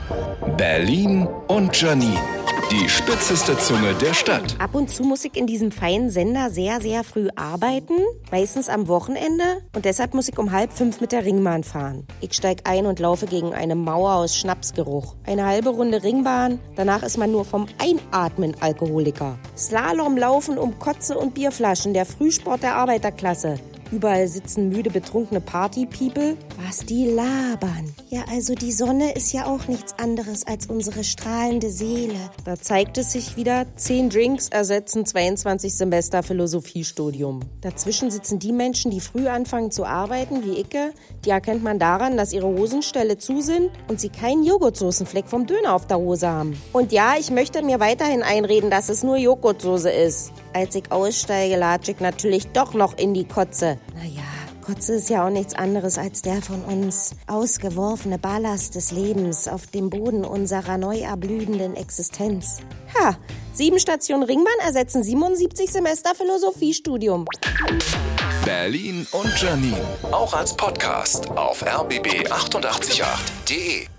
Berlin und Janine, die spitzeste Zunge der Stadt. Ab und zu muss ich in diesem feinen Sender sehr, sehr früh arbeiten, meistens am Wochenende. Und deshalb muss ich um 4:30 mit der Ringbahn fahren. Ich steig ein und laufe gegen eine Mauer aus Schnapsgeruch. Eine halbe Runde Ringbahn, danach ist man nur vom Einatmen Alkoholiker. Slalom laufen um Kotze und Bierflaschen, der Frühsport der Arbeiterklasse. Überall sitzen müde, betrunkene Party-People. Was die labern. Ja, also die Sonne ist ja auch nichts anderes als unsere strahlende Seele. Da zeigt es sich wieder, 10 Drinks ersetzen 22 Semester Philosophiestudium. Dazwischen sitzen die Menschen, die früh anfangen zu arbeiten, wie Icke. Die erkennt man daran, dass ihre Hosenställe zu sind und sie keinen Joghurtsoßenfleck vom Döner auf der Hose haben. Und ja, ich möchte mir weiterhin einreden, dass es nur Joghurtsoße ist. Als ich aussteige, latsche ich natürlich doch noch in die Kotze. Naja, Kotze ist ja auch nichts anderes als der von uns ausgeworfene Ballast des Lebens auf dem Boden unserer neu erblühenden Existenz. 7 Stationen Ringbahn ersetzen 77 Semester Philosophiestudium. Berlin und Janine, auch als Podcast auf rbb888.de.